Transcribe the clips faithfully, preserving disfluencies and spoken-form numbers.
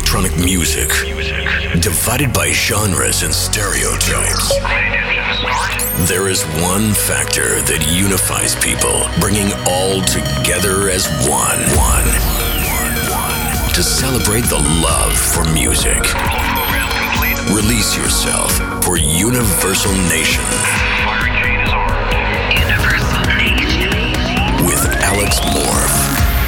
electronic music, divided by genres and stereotypes. There is one factor that unifies people, bringing all together as one. One. To celebrate the love for music. Release yourself for Universal Nation. Universal Nation. With Alex Morph.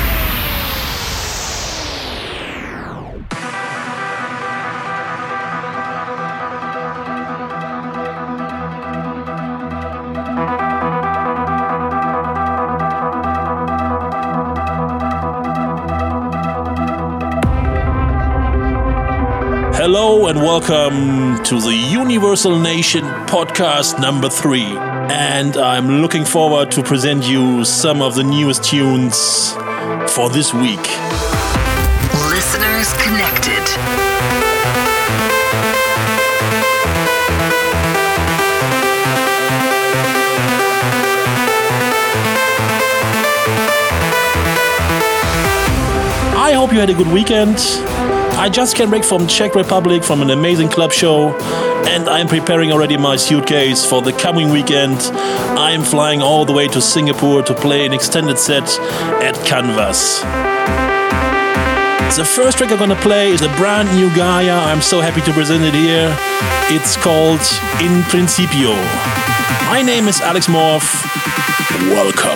Hello and welcome to the Universal Nation podcast number three. And I'm looking forward to present you some of the newest tunes for this week. Listeners connected. I hope you had a good weekend. I just came back from Czech Republic from an amazing club show, and I'm preparing already my suitcase for the coming weekend. I'm flying all the way to Singapore to play an extended set at Canvas. The first track I'm gonna play is a brand new Gaia. I'm so happy to present it here. It's called In Principio. My name is Alex Morph. Welcome.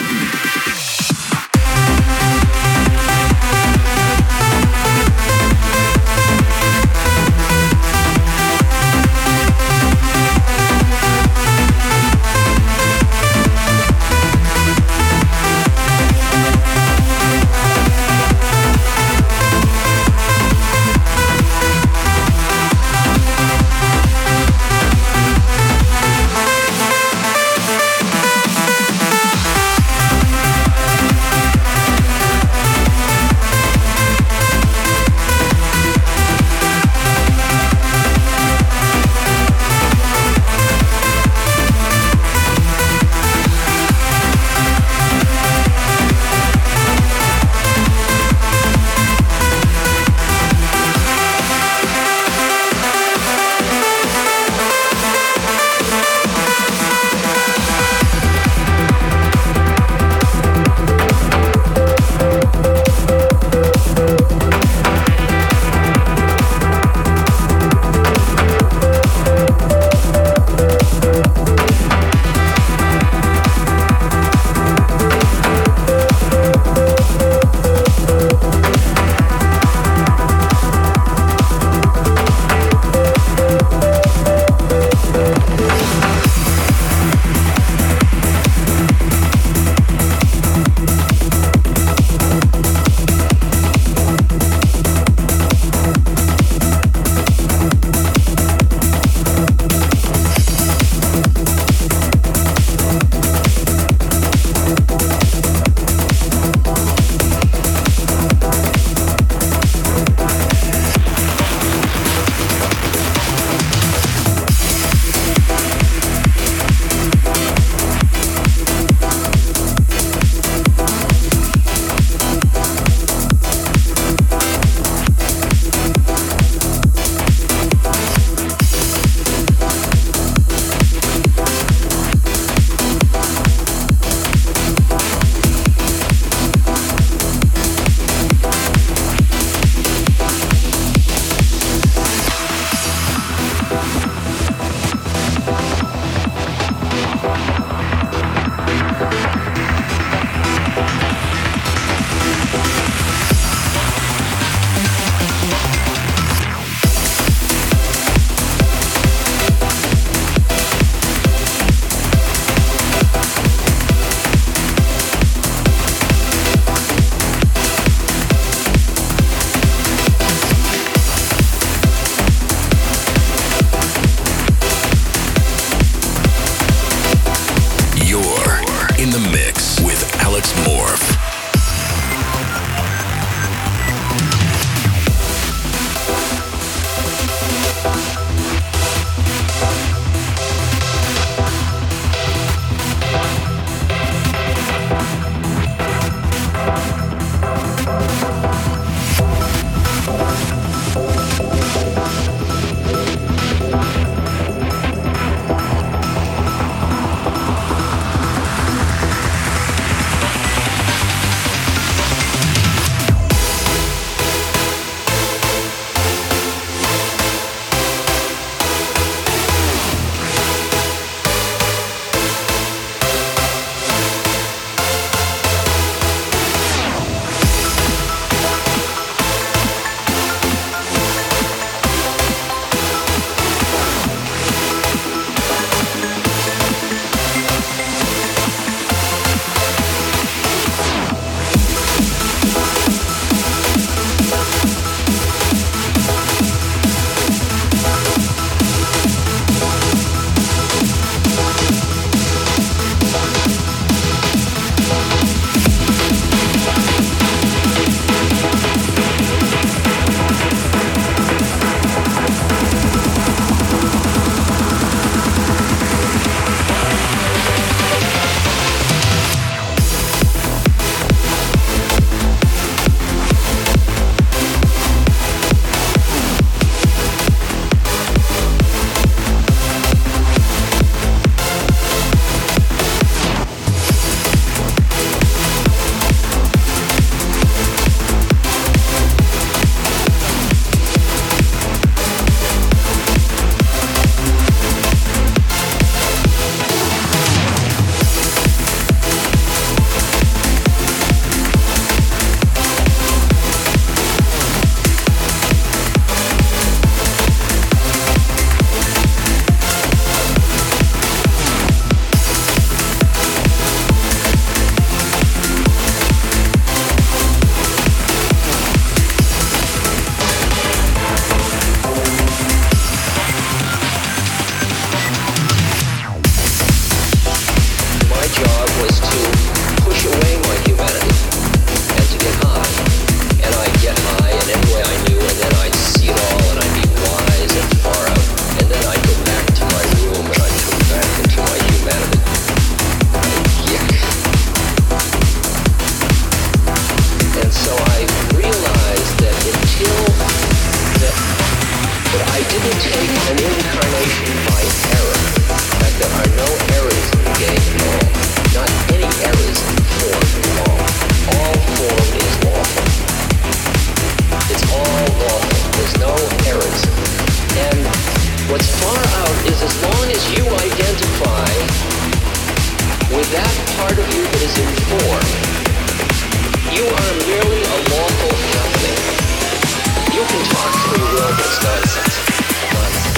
part of you that is informed. You are merely a lawful halfling. You can talk free will, but it's nonsense. Nonsense.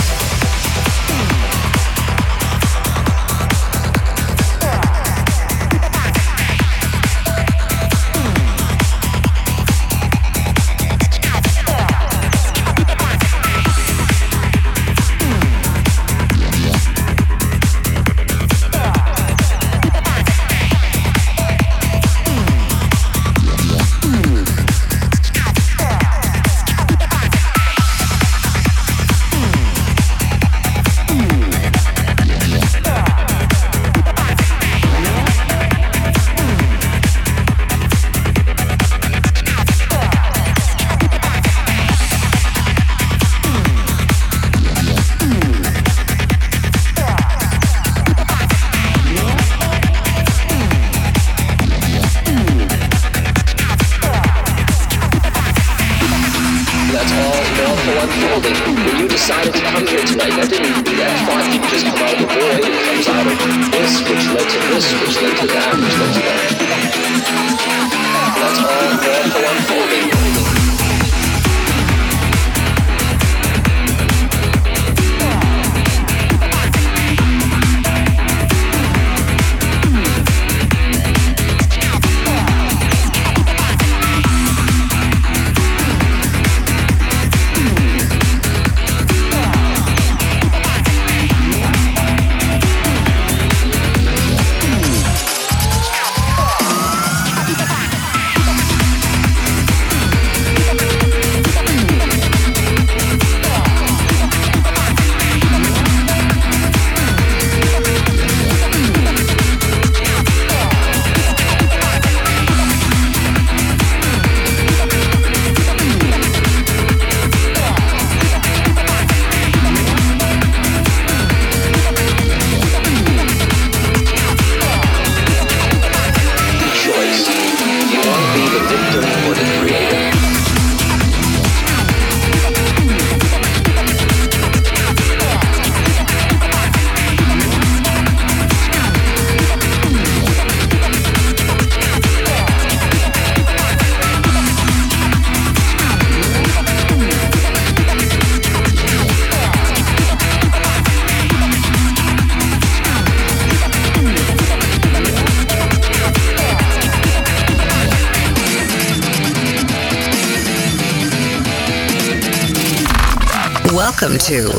Welcome to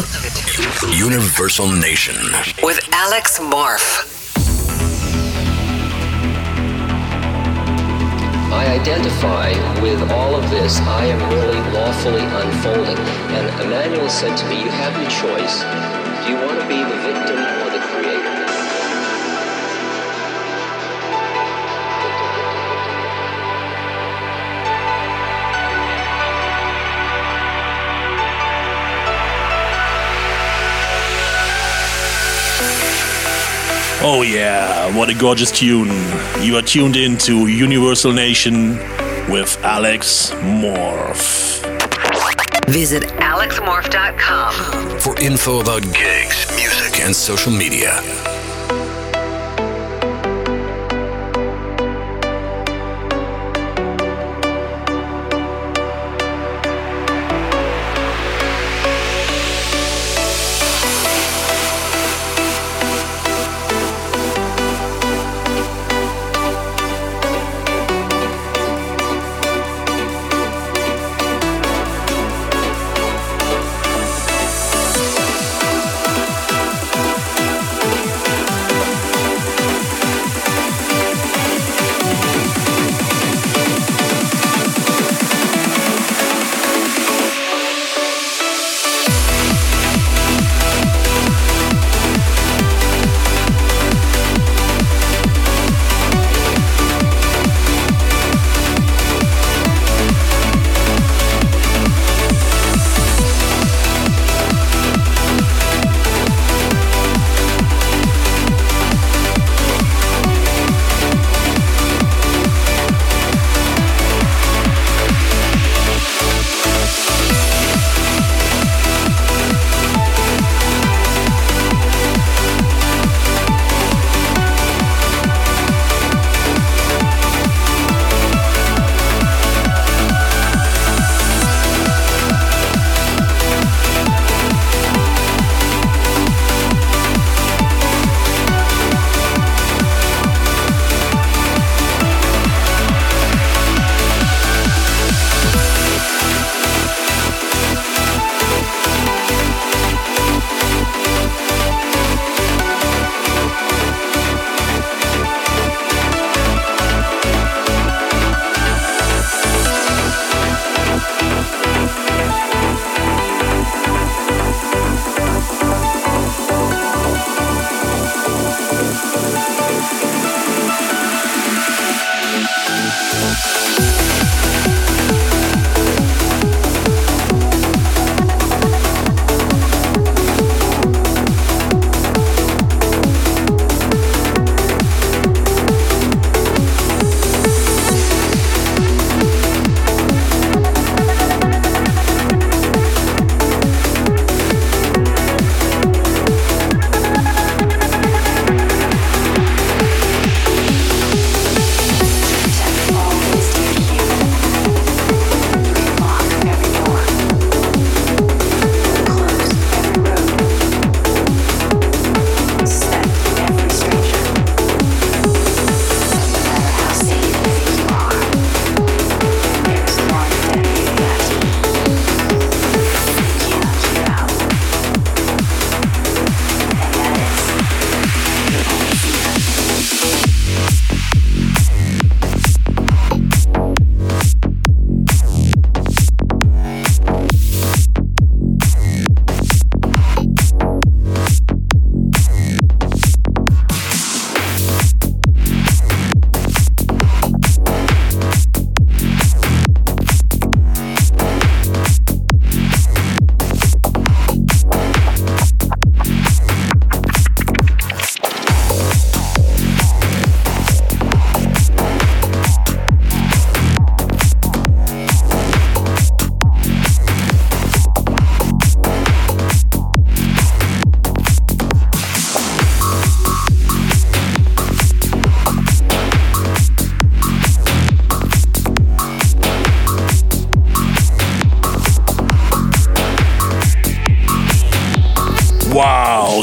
Universal Nation with Alex Morph. I identify with all of this. I am really lawfully unfolding. And Emmanuel said to me, you have your choice. Do you want to be the victim or the creator? Oh yeah, what a gorgeous tune. You are tuned in to Universal Nation with Alex Morph. Visit alex morph dot com for info about gigs, music, and social media.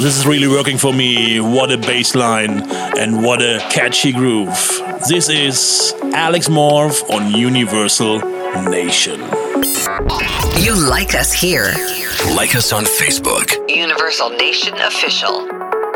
this is really working for me. What a bass line and what a catchy groove. This is Alex Morph on Universal Nation. You like us here. Like us on Facebook. Universal Nation Official.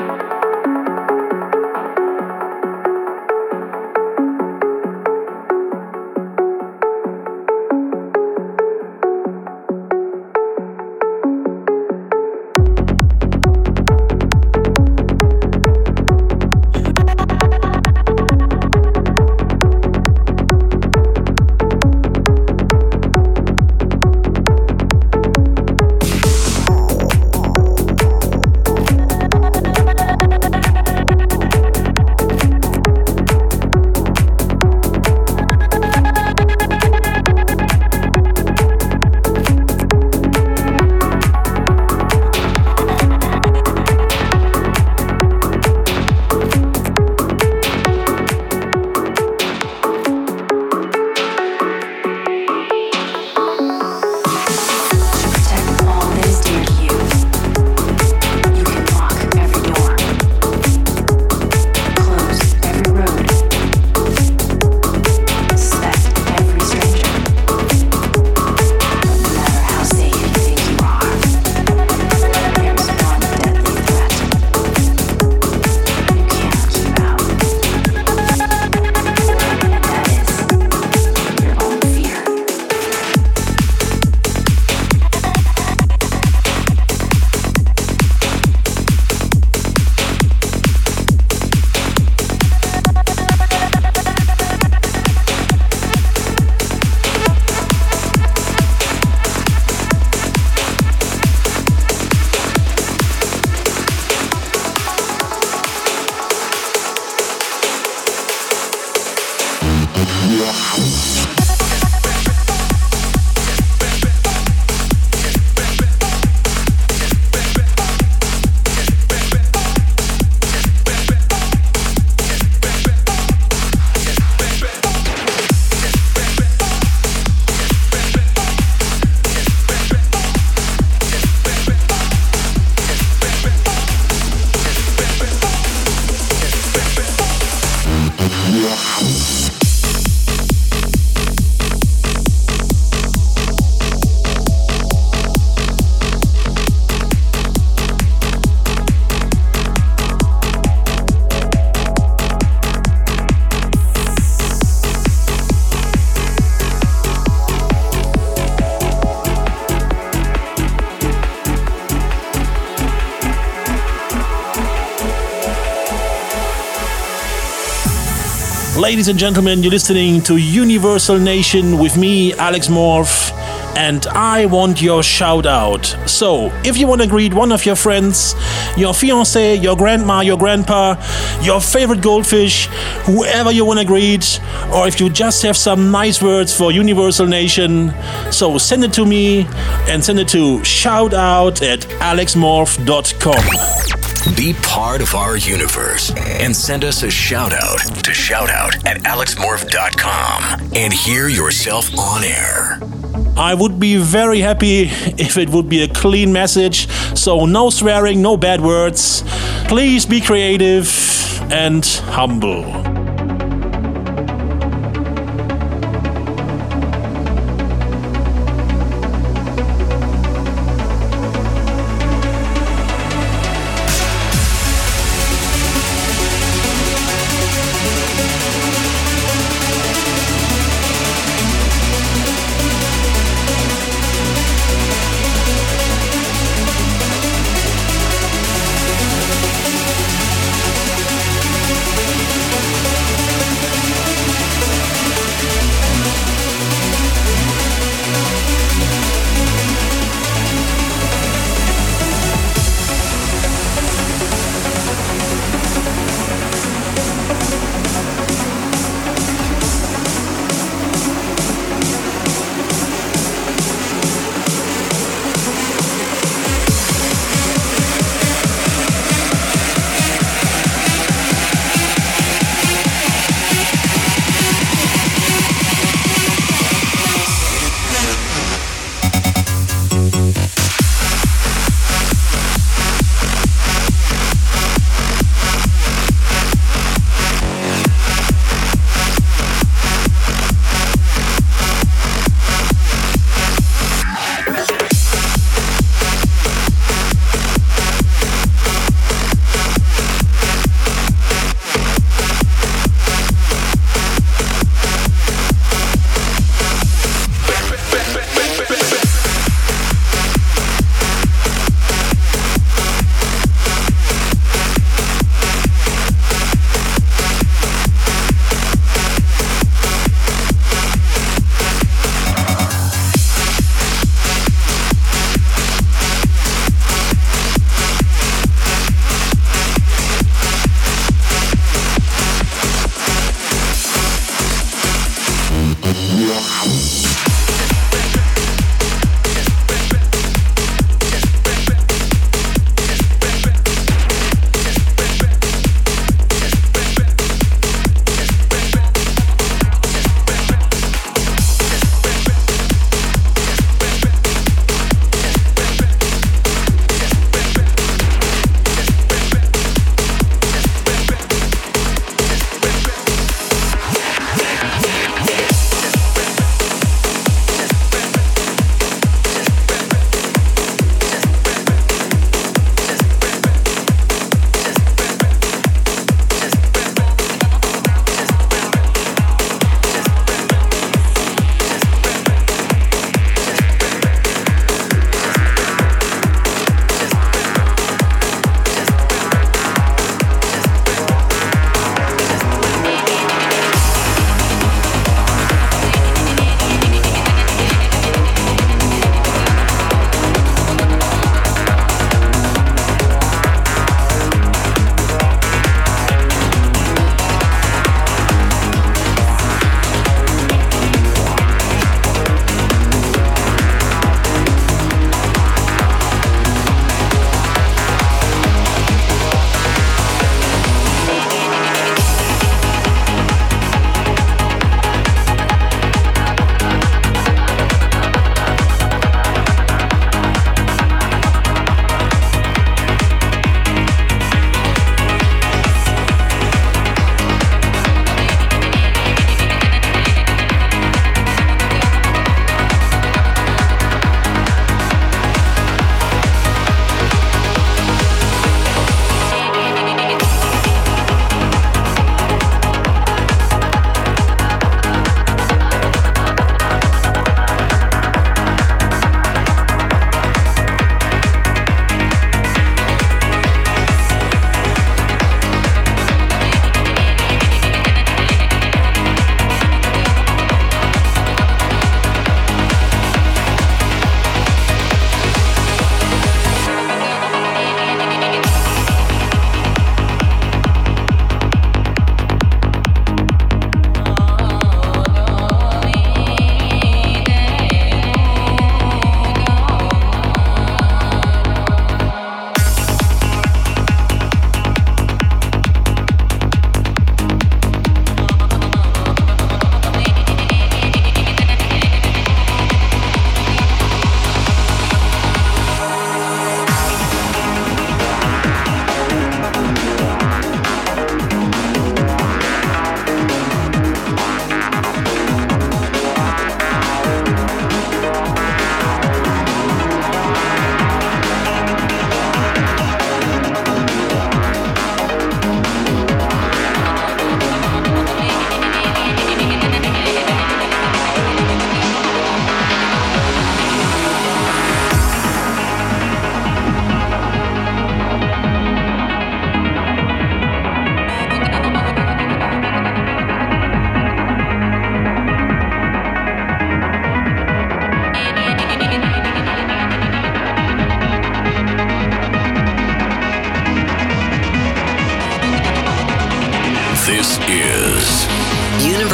Ladies and gentlemen, you're listening to Universal Nation with me, Alex Morph, and I want your shout out. So, if you want to greet one of your friends, your fiancé, your grandma, your grandpa, your favorite goldfish, whoever you want to greet, or if you just have some nice words for Universal Nation, so send it to me and send it to shoutout at alex morph dot com. Be part of our universe and send us a shout out to shoutout at alex morph dot com and hear yourself on air. I would be very happy if it would be a clean message, so no swearing, no bad words. Please be creative and humble.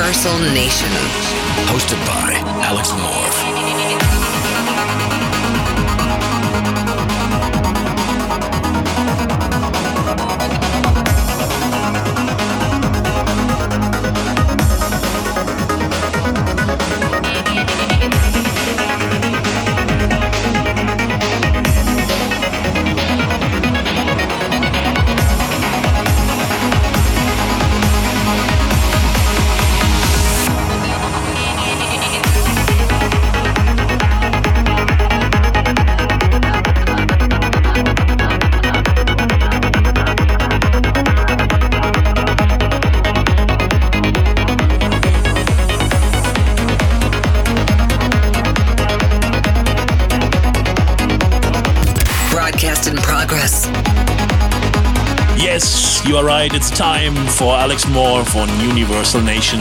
Universal Nation. Hosted by Alex Morph. In progress. Yes, you are right. It's time for Alex Morph on Universal Nation.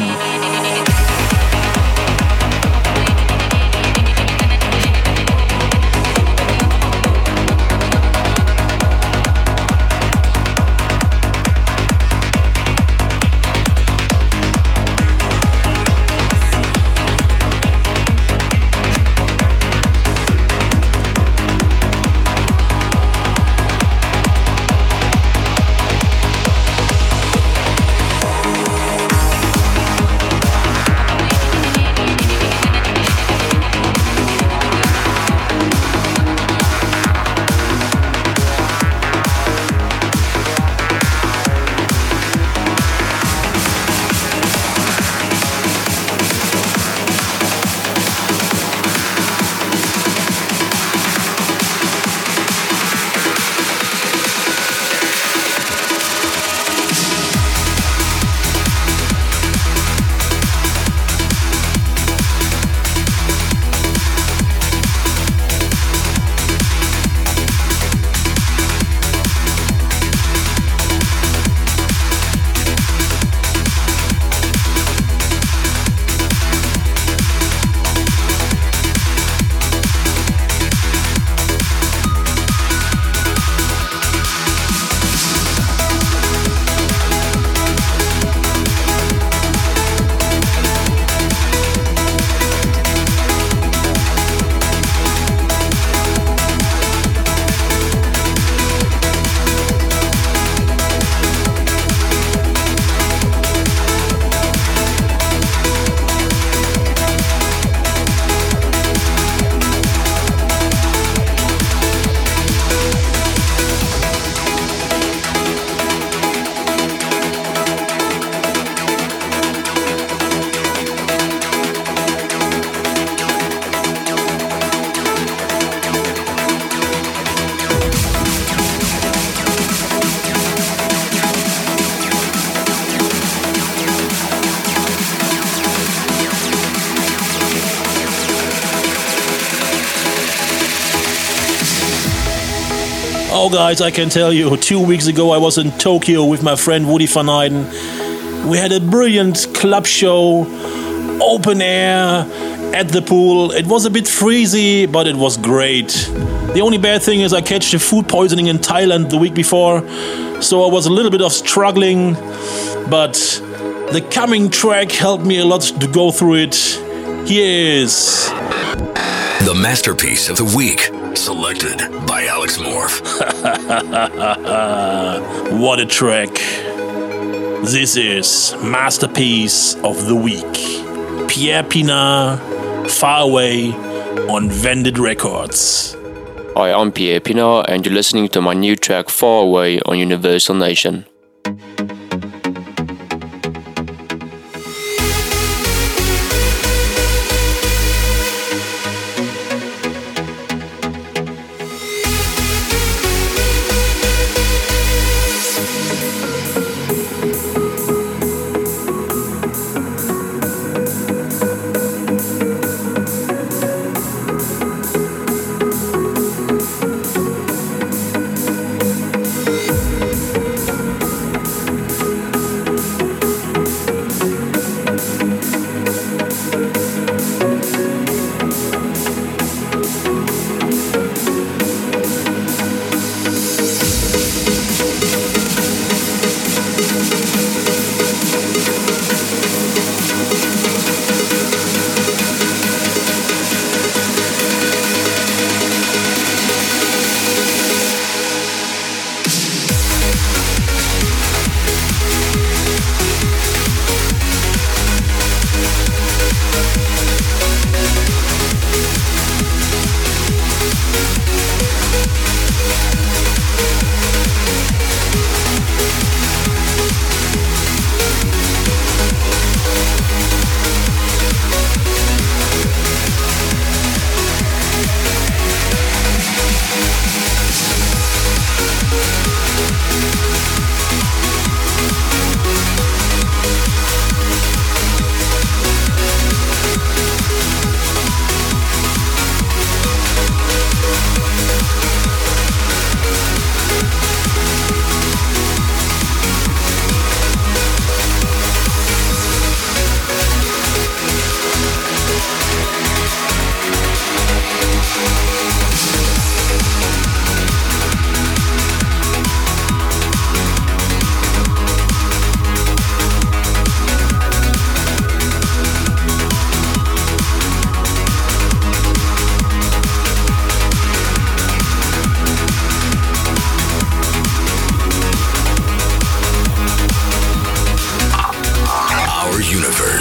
Oh, guys, I can tell you, two weeks ago I was in Tokyo with my friend Woody van Eyden. We had a brilliant club show, open air, at the pool. It was a bit freezy, but it was great. The only bad thing is I catch the food poisoning in Thailand the week before, so I was a little bit of struggling, but the coming track helped me a lot to go through it. Here is the masterpiece of the week, selected by Alex Morph. What a track. This is Masterpiece of the Week. Pierre Pienaar, Far Away on Vended Records. Hi, I'm Pierre Pienaar and you're listening to my new track Far Away on Universal Nation.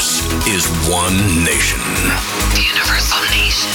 This is One Nation. The Universal Nation.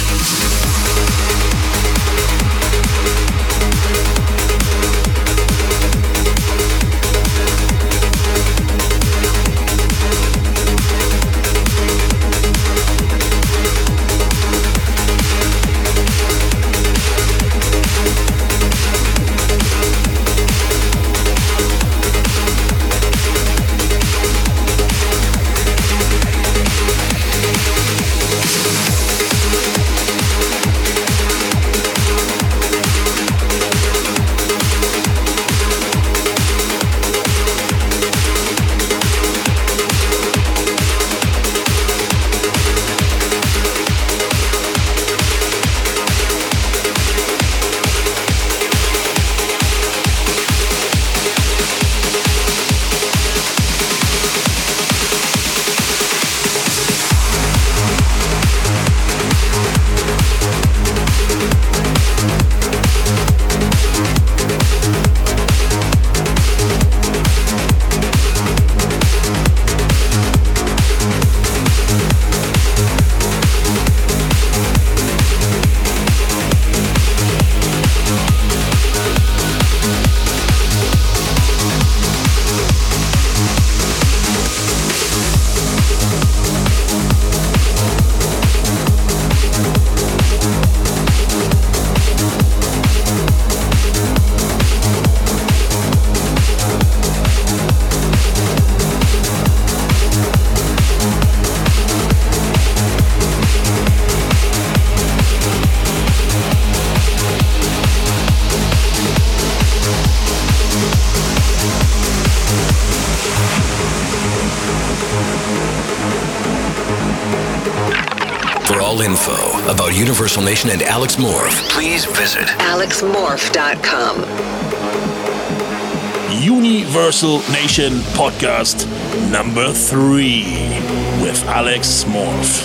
For all info about Universal Nation and Alex Morph, please visit alex morph dot com. Universal Nation podcast number three with Alex Morph.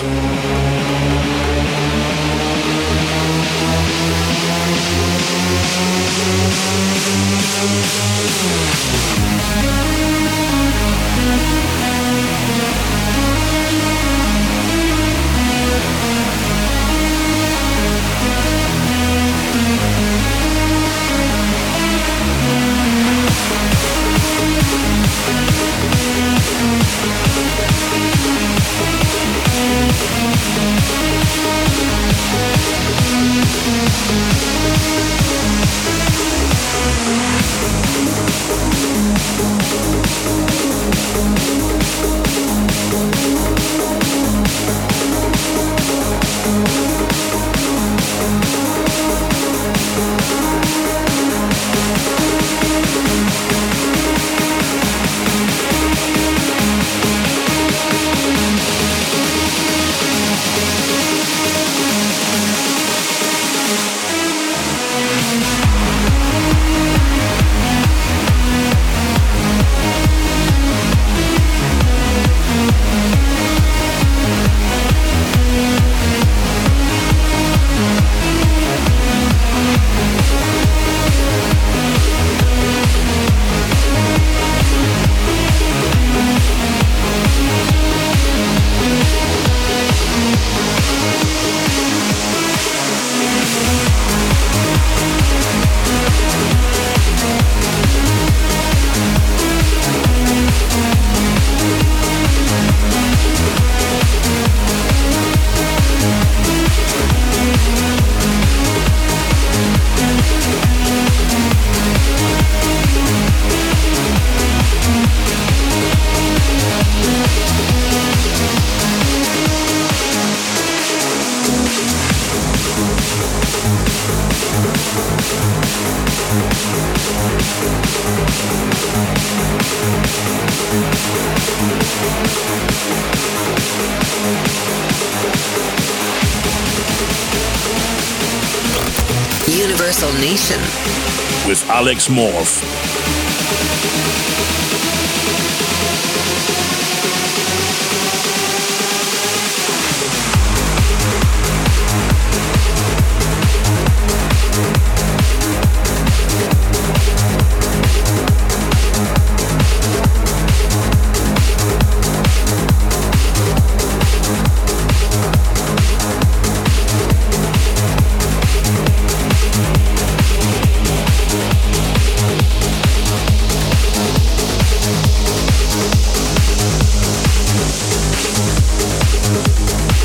Universal Nation with Alex Morph.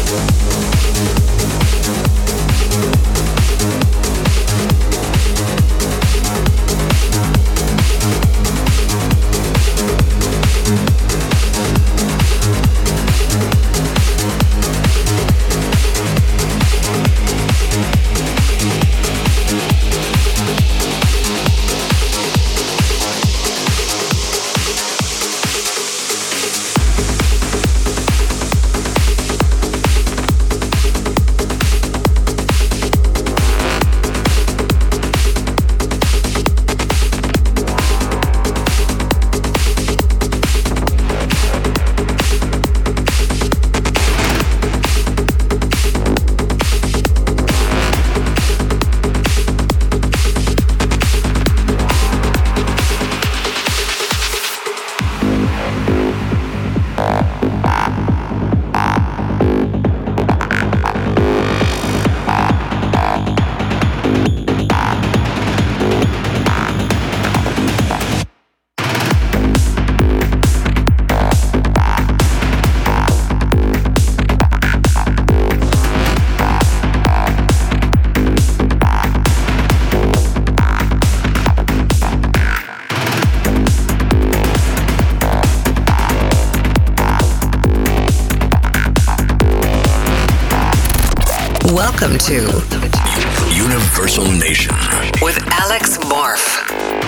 Welcome to Universal Nation with Alex Morph.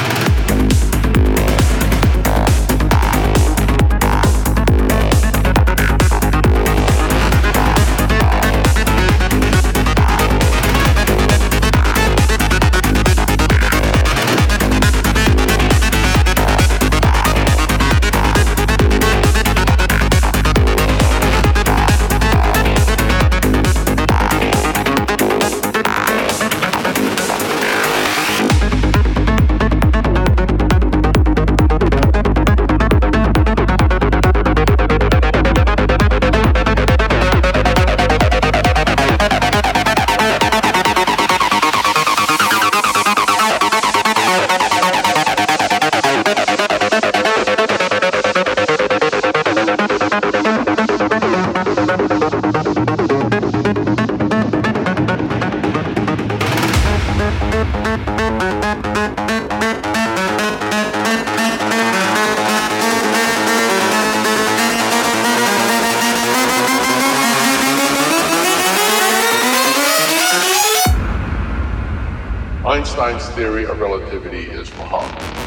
Einstein's theory of relativity is wrong.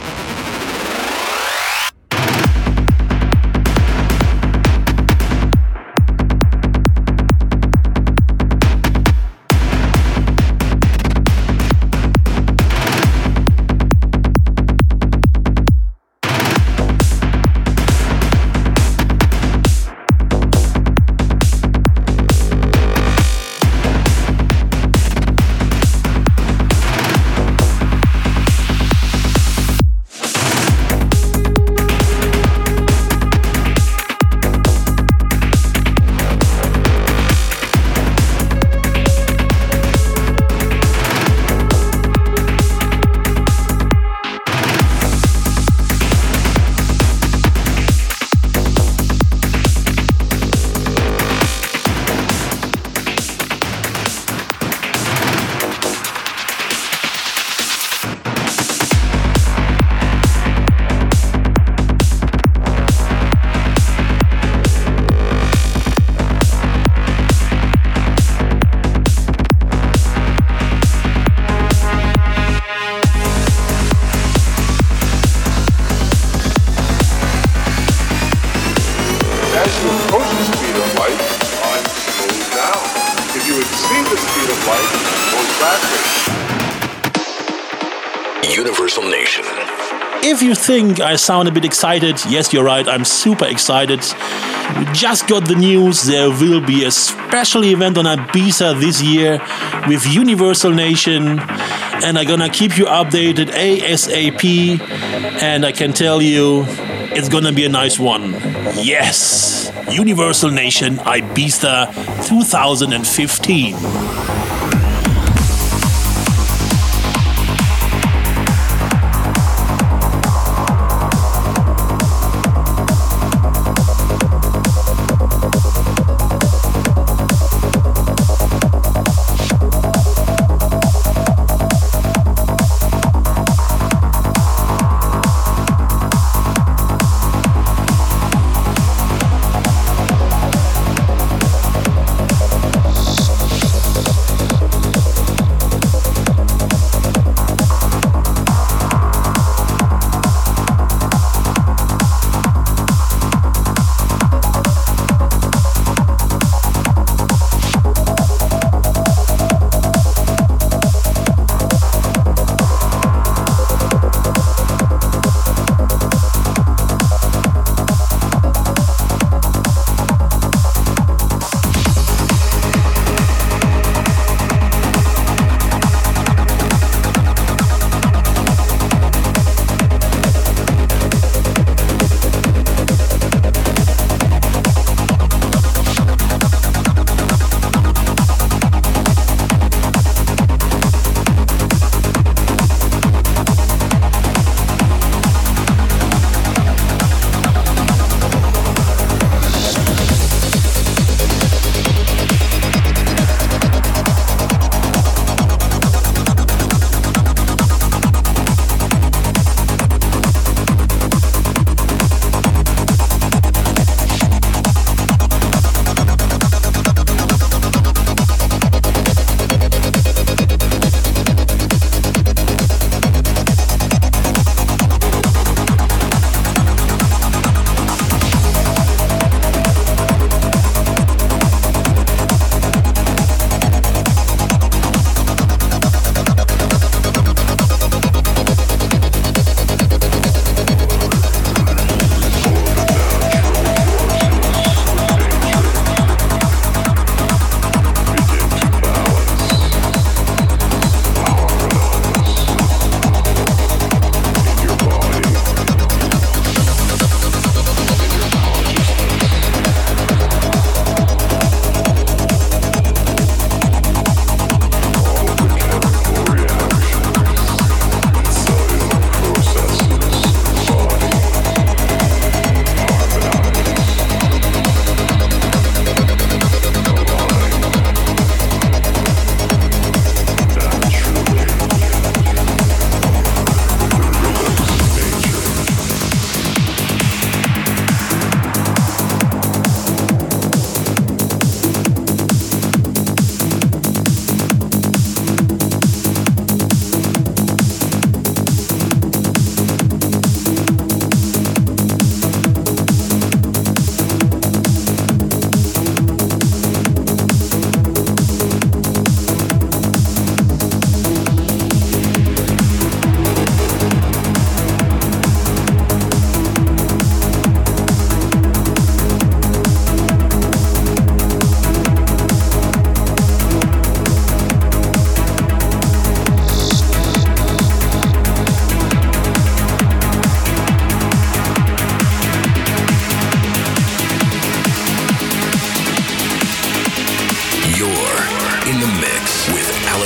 Universal Nation. If you think I sound a bit excited, yes, you're right, I'm super excited. We just got the news, there will be a special event on Ibiza this year with Universal Nation, and I'm gonna keep you updated ASAP, and I can tell you, it's gonna be a nice one. Yes, Universal Nation Ibiza two thousand fifteen.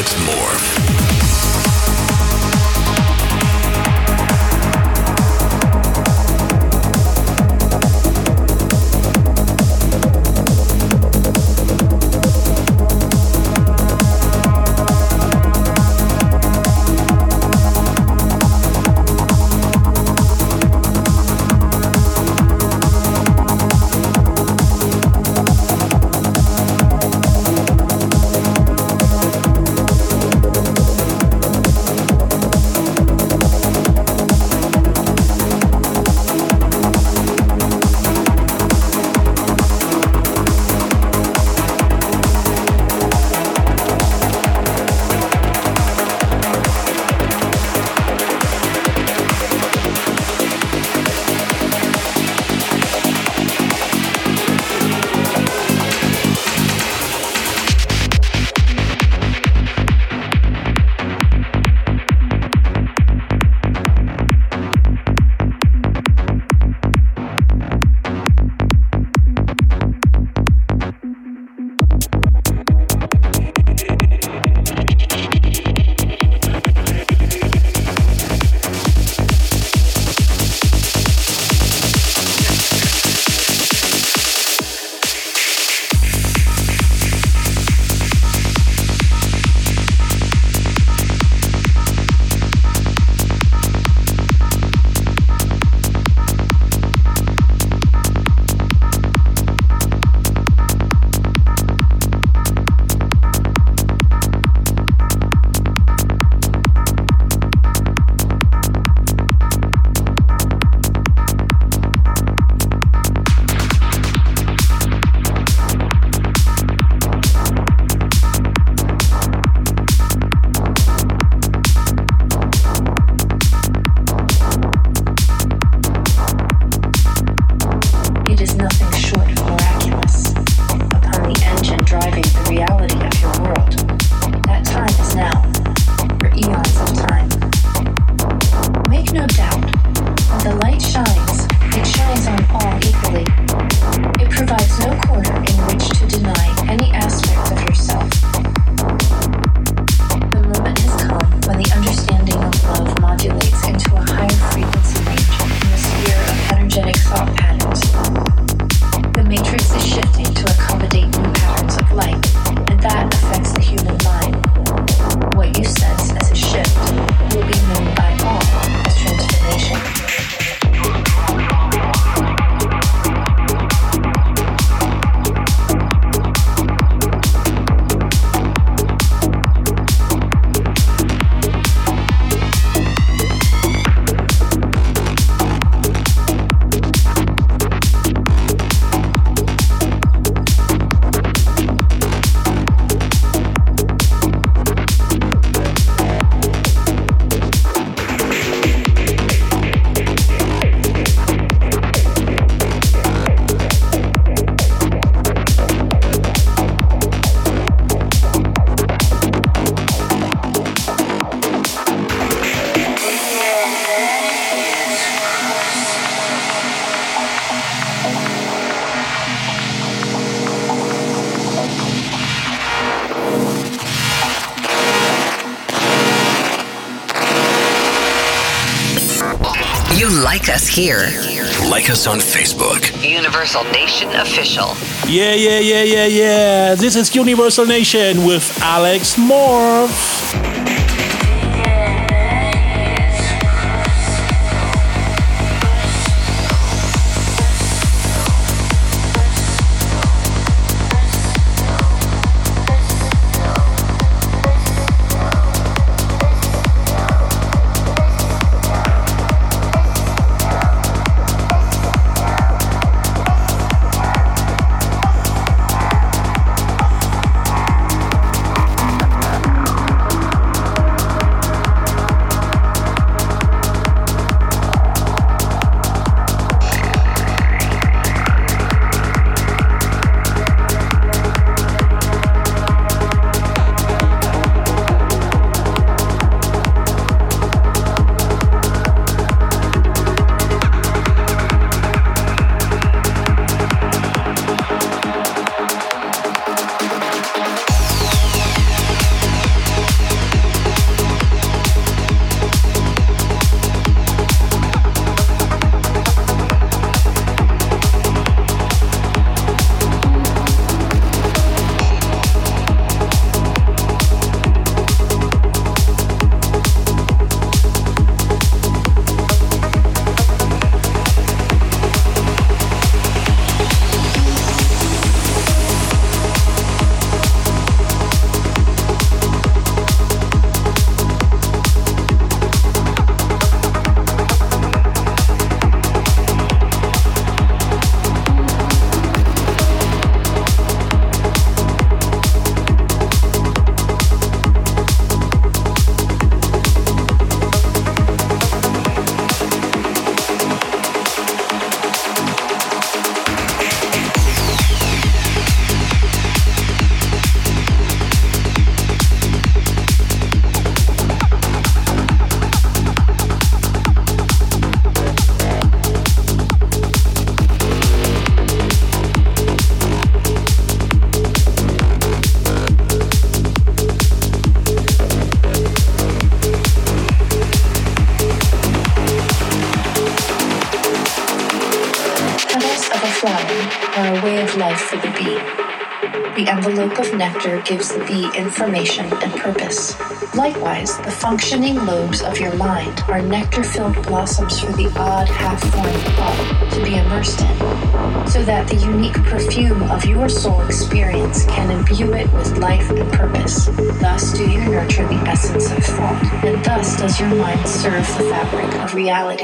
Alex Morph. Like us here. Like us on Facebook. Universal Nation Official. Yeah, yeah, yeah, yeah, yeah. This is Universal Nation with Alex Morph. life for the bee. The envelope of nectar gives the bee information and purpose. Likewise, the functioning lobes of your mind are nectar-filled blossoms for the odd half-formed pod to be immersed in, so that the unique perfume of your soul experience can imbue it with life and purpose. Thus do you nurture the essence of thought, and thus does your mind serve the fabric of reality.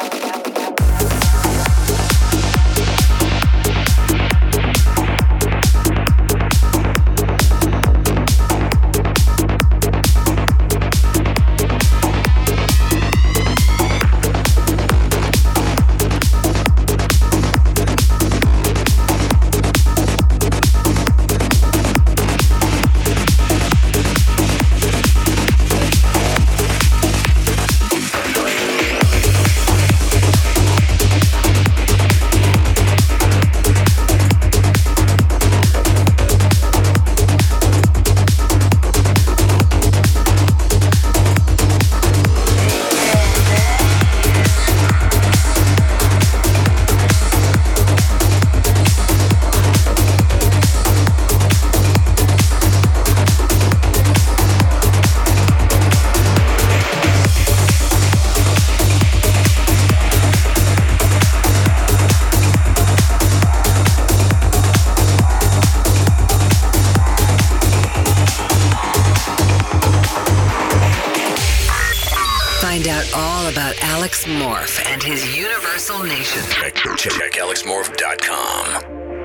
Alex Morph and his Universal Nation. Check, check alex morph dot com.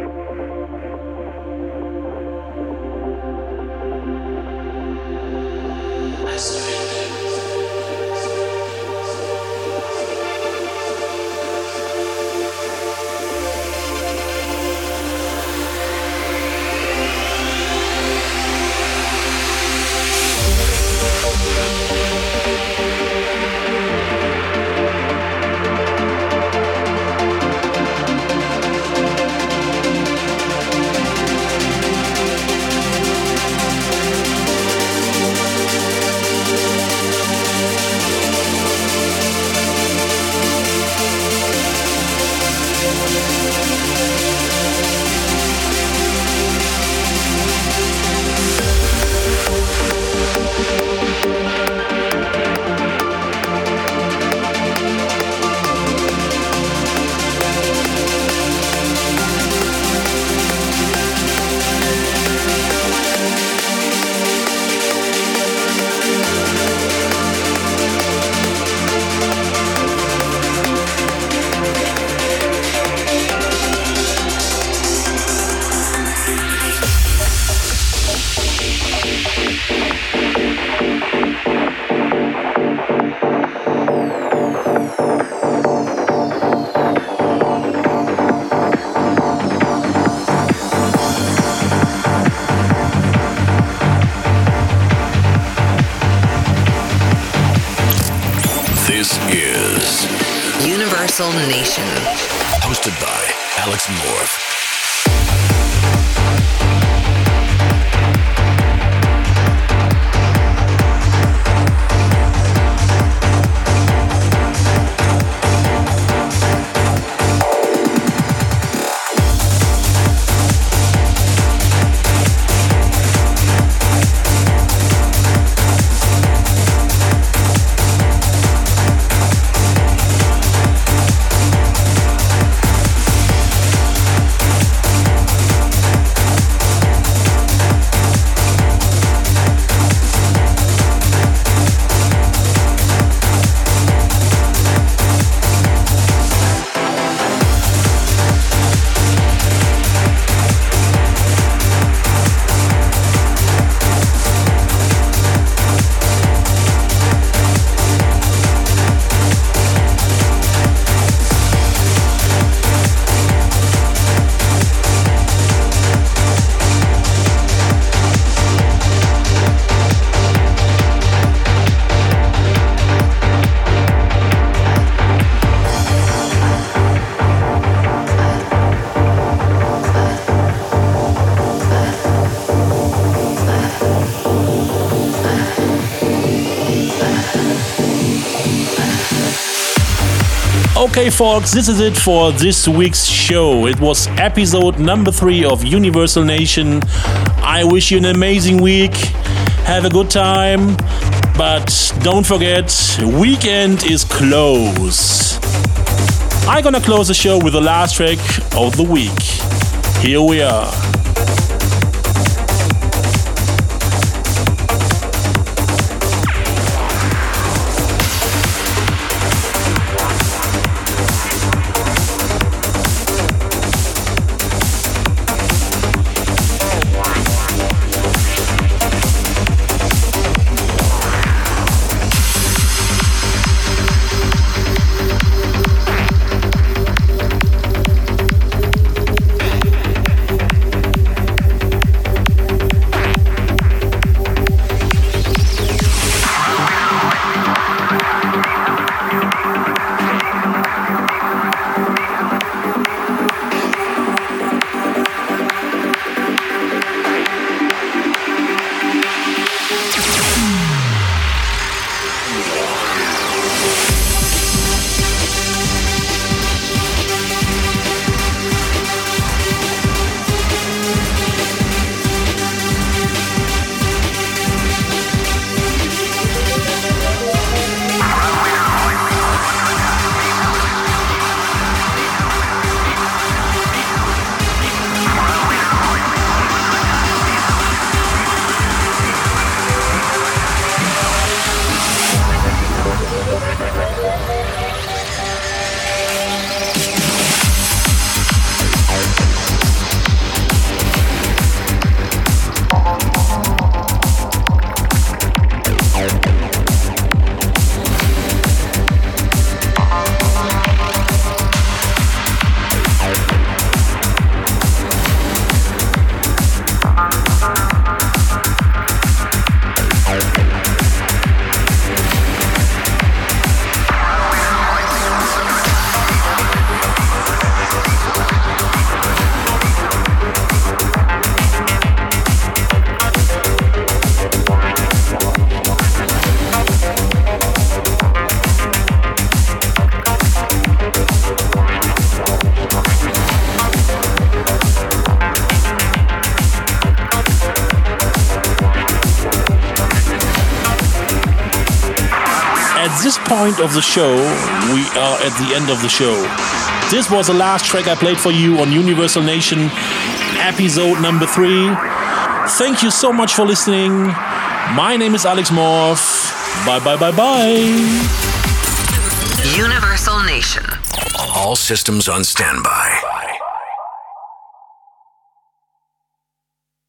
Universal Nation. Hosted by Alex Morph. Okay, folks, this is it for this week's show. It was episode number three of Universal Nation. I wish you an amazing week. Have a good time. But don't forget, weekend is close. I'm gonna close the show with the last track of the week. Here we are. Point of the show, we are at the end of the show. This was the last track I played for you on Universal Nation, episode number three. Thank you so much for listening. My name is Alex Morph. Bye bye bye bye. Universal Nation. All systems on standby.